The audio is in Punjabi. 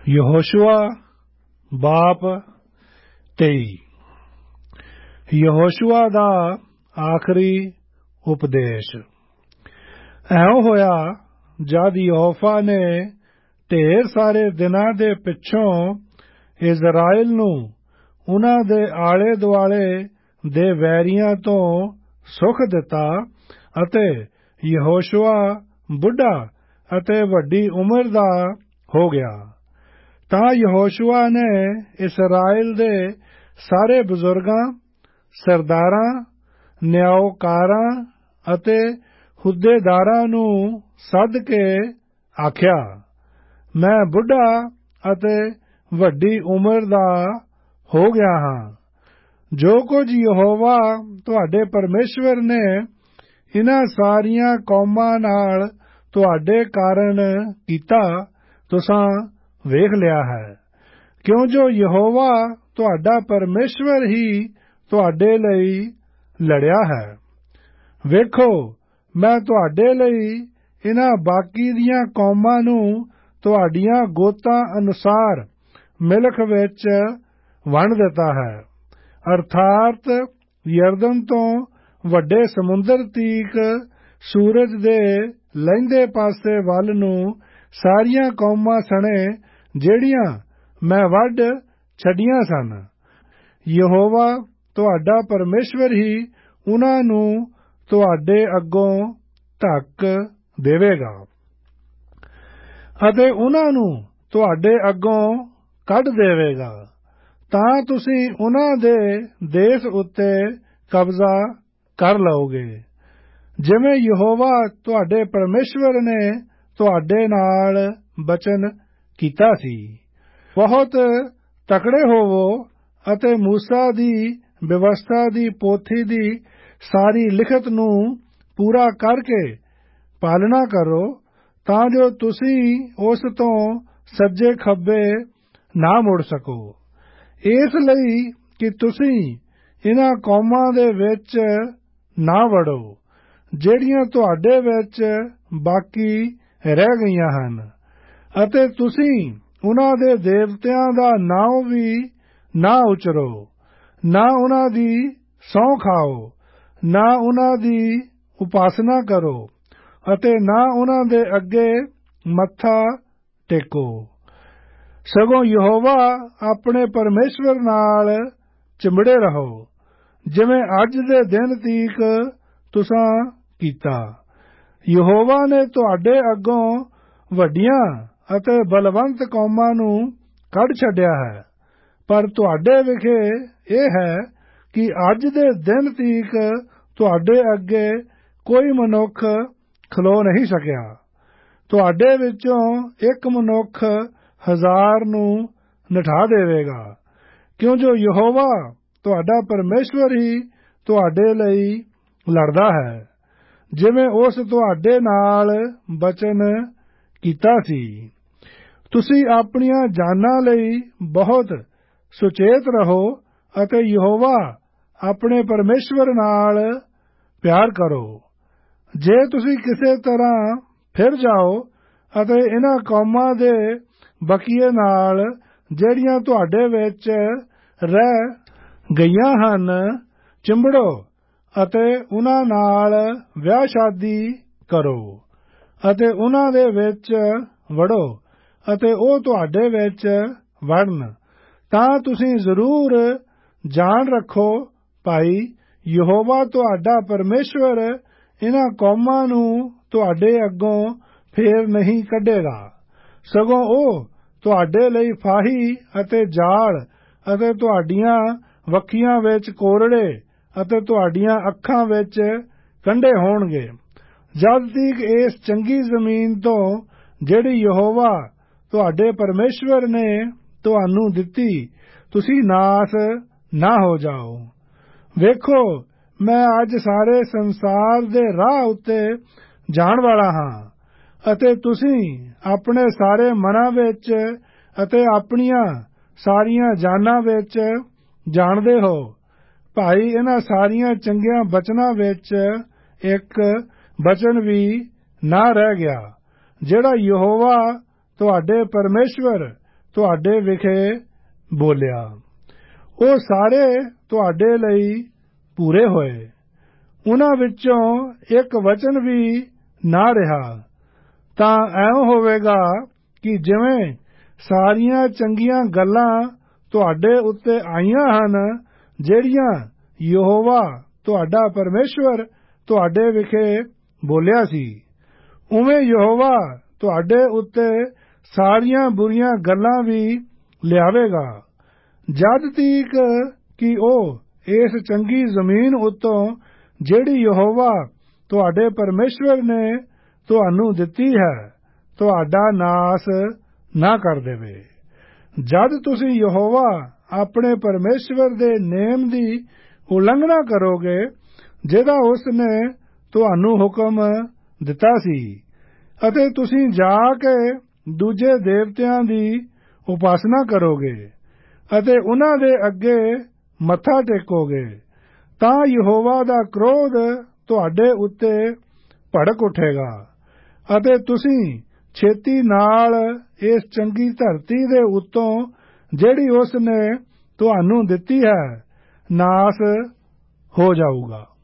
ਯਹੋਸ਼ੂਆ ਬਾਪ 23। ਯਹੋਸ਼ੂਆ ਦਾ ਆਖਰੀ ਉਪਦੇਸ਼। ਐਉਂ ਹੋਇਆ ਜਦ ਯਹੋਵਾ ਨੇ ਢੇਰ ਸਾਰੇ ਦਿਨਾਂ ਦੇ ਪਿੱਛੋਂ ਇਜ਼ਰਾਇਲ ਨੂੰ ਉਨ੍ਹਾਂ ਦੇ ਆਲੇ ਦੁਆਲੇ ਦੇ ਵੈਰੀਆਂ ਤੋਂ ਸੁਖ ਦਿੱਤਾ ਅਤੇ ਯਹੋਸ਼ੂਆ ਬੁੱਢਾ ਅਤੇ ਵੱਡੀ ਉਮਰ ਦਾ ਹੋ ਗਿਆ, ਤਾਂ ਯਹੋਸ਼ੂਆ ਨੇ ਇਸਰਾਇਲ ਦੇ ਸਾਰੇ ਬਜ਼ੁਰਗਾਂ, ਸਰਦਾਰਾਂ, ਨਿਆਂਕਾਰਾਂ ਅਤੇ ਹੁੱਦੇਦਾਰਾਂ ਨੂੰ ਸੱਦ ਕੇ ਆਖਿਆ, ਮੈਂ ਬੁੱਢਾ ਅਤੇ ਵੱਡੀ ਉਮਰ ਦਾ ਹੋ ਗਿਆ ਹਾਂ। ਜੋ ਕੁਝ ਯਹੋਵਾ ਤੁਹਾਡੇ ਪਰਮੇਸ਼ਵਰ ਨੇ ਇਨ੍ਹਾਂ ਸਾਰੀਆਂ ਕੌਮਾਂ ਨਾਲ ਤੁਹਾਡੇ ਕਾਰਨ ਕੀਤਾ, ਤੁਸਾਂ ਵੇਖ ਲਿਆ ਹੈ, ਕਿਉਂ ਜੋ ਯਹੋਵਾ ਤੁਹਾਡਾ ਪਰਮੇਸ਼ਵਰ ਹੀ ਤੁਹਾਡੇ ਲਈ ਲੜਿਆ ਹੈ। ਵੇਖੋ, ਮੈਂ ਤੁਹਾਡੇ ਲਈ ਇਨ੍ਹਾਂ ਬਾਕੀ ਦੀਆਂ ਕੌਮਾਂ ਨੂੰ ਤੁਹਾਡੀਆਂ ਗੋਤਾਂ ਅਨੁਸਾਰ ਮਿਲਖ ਵਿੱਚ ਵੰਡ ਦਿੱਤਾ ਹੈ, ਅਰਥਾਤ ਯਰਦਨ ਤੋਂ ਵੱਡੇ ਸਮੁੰਦਰ ਤੀਕ ਸੂਰਜ ਦੇ ਲਹਿੰਦੇ ਪਾਸੇ ਵੱਲ ਨੂੰ ਸਾਰੀਆਂ ਕੌਮਾਂ ਸਣੇ ਜਿਹੜੀਆਂ ਮੈਂ ਵੱਢ ਛੱਡੀਆਂ ਸਨ। ਯਹੋਵਾ ਤੁਹਾਡਾ ਪਰਮੇਸ਼ਵਰ ਹੀ ਉਨ੍ਹਾਂ ਨੂੰ ਤੁਹਾਡੇ ਅੱਗੋਂ ਧੱਕ ਦੇਵੇਗਾ ਅਤੇ ਉਨ੍ਹਾਂ ਨੂੰ ਤੁਹਾਡੇ ਅੱਗੋਂ ਕੱਢ ਦੇਵੇਗਾ, ਤਾਂ ਤੁਸੀਂ ਉਨ੍ਹਾਂ ਦੇ ਦੇਸ਼ ਉੱਤੇ ਕਬਜ਼ਾ ਕਰ ਲਓਗੇ, ਜਿਵੇਂ ਯਹੋਵਾ ਤੁਹਾਡੇ ਪਰਮੇਸ਼ਵਰ ਨੇ ਤੁਹਾਡੇ ਨਾਲ ਬਚਨ ਕੀਤਾ ਸੀ। ਬਹੁਤ ਤਕੜੇ ਹੋਵੋ ਅਤੇ ਮੂਸਾ ਦੀ ਵਿਵਸਥਾ ਦੀ ਪੋਥੀ ਦੀ ਸਾਰੀ ਲਿਖਤ ਨੂੰ ਪੂਰਾ ਕਰਕੇ ਪਾਲਣਾ ਕਰੋ, ਤਾਂ ਜੋ ਤੁਸੀਂ ਉਸ ਤੋਂ ਸੱਜੇ ਖੱਬੇ ਨਾ ਮੁੜ ਸਕੋ, ਇਸ ਲਈ ਕਿ ਤੁਸੀਂ ਇਨ੍ਹਾਂ ਕੌਮਾਂ ਦੇ ਵਿੱਚ ਨਾ ਵੜੋ ਜਿਹੜੀਆਂ ਤੁਹਾਡੇ ਵਿੱਚ ਬਾਕੀ ਰਹਿ ਗਈਆਂ ਹਨ, ਅਤੇ ਤੁਸੀਂ ਉਨ੍ਹਾਂ ਦੇ ਦੇਵਤਿਆਂ ਦਾ ਨਾਮ ਵੀ ਨਾ ਉਚਰੋ, ਨਾ ਉਨ੍ਹਾਂ ਦੀ ਸਹੁੰ ਖਾਓ, ਨਾ ਉਨ੍ਹਾਂ ਦੀ ਉਪਾਸਨਾ ਕਰੋ ਅਤੇ ਨਾ ਉਨ੍ਹਾਂ ਦੇ ਅੱਗੇ ਮੱਥਾ ਟੇਕੋ। ਸਗੋਂ ਯਹੋਵਾ ਆਪਣੇ ਪਰਮੇਸ਼ਵਰ ਨਾਲ ਚਿੰਬੜੇ ਰਹੋ, ਜਿਵੇਂ ਅੱਜ ਦੇ ਦਿਨ ਤੀਕ ਤੁਸਾਂ ਕੀਤਾ। ਯਹੋਵਾ ਨੇ ਤੁਹਾਡੇ ਅੱਗੋਂ ਵੱਡੀਆਂ ਅਤੇ ਬਲਵੰਤ ਕੌਮਾਂ ਨੂੰ ਕੱਢ ਛੱਡਿਆ ਹੈ, ਪਰ ਤੁਹਾਡੇ ਵਿਖੇ ਇਹ ਹੈ ਕਿ ਅੱਜ ਦੇ ਦਿਨ ਤੀਕ ਤੁਹਾਡੇ ਅੱਗੇ ਕੋਈ ਮਨੁੱਖ ਖਲੋ ਨਹੀਂ ਸਕਿਆ। ਤੁਹਾਡੇ ਵਿੱਚੋਂ ਇੱਕ ਮਨੁੱਖ 1000 ਨੂੰ ਨਿਠਾ ਦੇਵੇਗਾ, ਕਿਉਂ ਜੋ ਯਹੋਵਾ ਤੁਹਾਡਾ ਪਰਮੇਸ਼ਵਰ ਹੀ ਤੁਹਾਡੇ ਲਈ ਲੜਦਾ ਹੈ, ਜਿਵੇਂ ਉਸ ਤੁਹਾਡੇ ਨਾਲ ਬਚਨ ਕੀਤਾ ਸੀ। ਤੁਸੀਂ ਆਪਣੀਆਂ ਜਾਨਾਂ ਲਈ ਬਹੁਤ ਸੁਚੇਤ ਰਹੋ ਅਤੇ ਯਹੋਵਾ ਆਪਣੇ ਪਰਮੇਸ਼ਵਰ ਨਾਲ ਪਿਆਰ ਕਰੋ। ਜੇ ਤੁਸੀਂ ਕਿਸੇ ਤਰ੍ਹਾਂ ਫਿਰ ਜਾਓ ਅਤੇ ਇਨ੍ਹਾਂ ਕੌਮਾਂ ਦੇ ਬਕੀਏ ਨਾਲ ਜਿਹੜੀਆਂ ਤੁਹਾਡੇ ਵਿੱਚ ਰਹਿ ਗਈਆਂ ਹਨ ਚਿੰਬੜੋ ਅਤੇ ਉਨ੍ਹਾਂ ਨਾਲ ਵਿਆਹ ਸ਼ਾਦੀ ਕਰੋ ਅਤੇ ਉਨ੍ਹਾਂ ਦੇ ਵਿੱਚ ਵੜੋ ਅਤੇ ਉਹ ਤੁਹਾਡੇ ਵਿੱਚ ਵੜਨ, ਤਾਂ ਤੁਸੀਂ ਜ਼ਰੂਰ ਜਾਣ ਰੱਖੋ ਭਾਈ ਯਹੋਵਾ ਤੁਹਾਡਾ ਪਰਮੇਸ਼ਵਰ ਇਨ੍ਹਾਂ ਕੌਮਾਂ ਨੂੰ ਤੁਹਾਡੇ ਅੱਗੋਂ ਫੇਰ ਨਹੀਂ ਕੱਢੇਗਾ, ਸਗੋਂ ਉਹ ਤੁਹਾਡੇ ਲਈ ਫਾਹੀ ਅਤੇ ਜਾਲ ਅਤੇ ਤੁਹਾਡੀਆਂ ਵੱਖੀਆਂ ਵਿੱਚ ਕੋਰੜੇ ਅਤੇ ਤੁਹਾਡੀਆਂ ਅੱਖਾਂ ਵਿੱਚ ਕੰਢੇ ਹੋਣਗੇ, ਜਦ ਤੀਕ ਇਸ ਚੰਗੀ ਜ਼ਮੀਨ ਤੋਂ ਜਿਹੜੀ ਯਹੋਵਾ ਤੁਹਾਡੇ ਪਰਮੇਸ਼ਵਰ ਨੇ ਤੁਹਾਨੂੰ ਦਿੱਤੀ ਤੁਸੀਂ ਨਾਸ ਨਾ ਹੋ ਜਾਓ। ਵੇਖੋ, ਮੈਂ ਅੱਜ ਸਾਰੇ ਸੰਸਾਰ ਦੇ ਰਾਹ ਉੱਤੇ ਜਾਣ ਵਾਲਾ ਹਾਂ ਅਤੇ ਤੁਸੀਂ ਆਪਣੇ ਸਾਰੇ ਮਨਾਂ ਵਿੱਚ ਅਤੇ ਆਪਣੀਆਂ ਸਾਰੀਆਂ ਜਾਨਾਂ ਵਿੱਚ ਜਾਣਦੇ ਹੋ, ਭਾਈ ਇਨ੍ਹਾਂ ਸਾਰੀਆਂ ਚੰਗੀਆਂ ਬਚਨਾਂ ਵਿੱਚ ਇੱਕ ਬਚਨ ਵੀ ਨਾ ਰਹਿ ਗਿਆ ਜਿਹੜਾ ਯਹੋਵਾ ਤੁਹਾਡੇ ਪਰਮੇਸ਼ਵਰ ਤੁਹਾਡੇ ਵਿਖੇ ਬੋਲਿਆ, ਉਹ ਸਾਰੇ ਤੁਹਾਡੇ ਲਈ ਪੂਰੇ ਹੋਏ। ਉਹਨਾਂ ਵਿੱਚੋਂ ਇੱਕ ਵਚਨ ਵੀ ਨਾ ਰਿਹਾ। ਤਾਂ ਐਂ ਹੋਵੇਗਾ ਕਿ ਜਿਵੇਂ ਸਾਰੀਆਂ ਚੰਗੀਆਂ ਗੱਲਾਂ ਤੁਹਾਡੇ ਉੱਤੇ ਆਈਆਂ ਹਨ, ਜਿਹੜੀਆਂ ਯਹੋਵਾ ਤੁਹਾਡਾ ਪਰਮੇਸ਼ਵਰ ਤੁਹਾਡੇ ਵਿਖੇ ਬੋਲਿਆ ਸੀ, ਉਵੇਂ ਯਹੋਵਾ ਤੁਹਾਡੇ ਉੱਤੇ ਸਾਰੀਆਂ ਬੁਰੀਆਂ ਗੱਲਾਂ ਵੀ ਲਿਆਵੇਗਾ, ਜਦ ਤੀਕ ਕਿ ਉਹ ਇਸ ਚੰਗੀ ਜ਼ਮੀਨ ਉੱਤੋਂ ਜਿਹੜੀ ਯਹੋਵਾ ਤੁਹਾਡੇ ਪਰਮੇਸ਼ਵਰ ਨੇ ਤੁਹਾਨੂੰ ਦਿੱਤੀ ਹੈ, ਤੁਹਾਡਾ ਨਾਸ ਨਾ ਕਰ ਦੇਵੇ। ਜਦ ਤੁਸੀਂ ਯਹੋਵਾ ਆਪਣੇ ਪਰਮੇਸ਼ਵਰ ਦੇ ਨੇਮ ਦੀ ਉਲੰਘਣਾ ਕਰੋਗੇ, ਜਿਹਦਾ ਉਸ ਨੇ ਤੁਹਾਨੂੰ ਹੁਕਮ ਦਿੱਤਾ ਸੀ, ਅਤੇ ਤੁਸੀਂ ਜਾ ਕੇ ਦੂਜੇ ਦੇਵਤਿਆਂ ਦੀ ਉਪਾਸਨਾ ਕਰੋਗੇ ਅਤੇ ਉਹਨਾਂ ਦੇ ਅੱਗੇ ਮੱਥਾ ਟੇਕੋਗੇ, ਤਾਂ ਯਹੋਵਾ ਦਾ ਕ੍ਰੋਧ ਤੁਹਾਡੇ ਉੱਤੇ ਭੜਕ ਉੱਠੇਗਾ ਅਤੇ ਤੁਸੀਂ ਛੇਤੀ ਨਾਲ ਇਸ ਚੰਗੀ ਧਰਤੀ ਦੇ ਉੱਤੋਂ ਜਿਹੜੀ ਉਸ ਨੇ ਤੁਹਾਨੂੰ ਦਿੱਤੀ ਹੈ, ਨਾਸ ਹੋ ਜਾਊਗਾ।